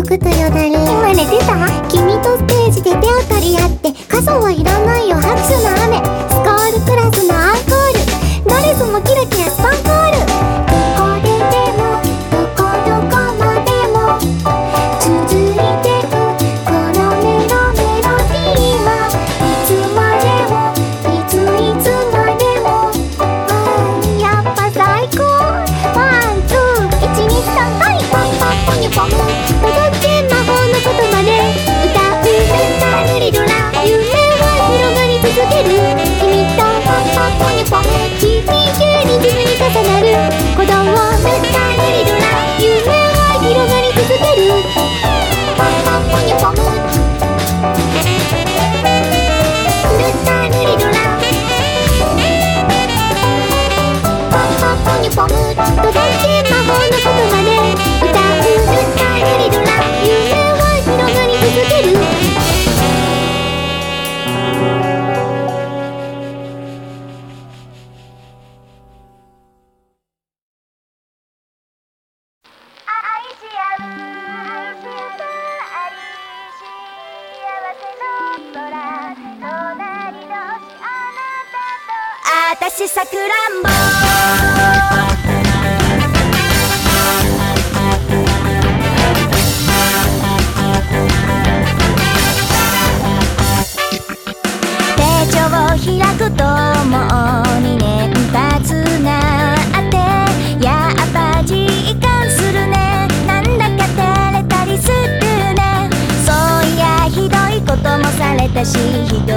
くとよだれ。今寝てた？君とステージで手を取り合って、傘はいらないよ拍手の雨、スコールクラスのアンコール、ドレスもキラキラスパンコール。どこででもどこどこまでも続いてくこのメロディーは、いつまでもいつまでも、やっぱ最高。ワンツー123はい、パンパンポニョポム、届け魔法の言葉で歌うメタルリドラ、夢は広がり続ける。君とパンパンポニョポム、君急に自分に重なる鼓動メタルリドラ、夢は広がり続ける。パンパンポニョポム、メタルリドラ、パンパンポニョポム、届け魔法の言葉で歌うメタルリドラ、夢は広がり続ける。 あたしさくらんぼ手帳を開くともう2年経つがあって、やっぱ実感するね。なんだか照れたりするね。そういやひどいこともされたし、ひど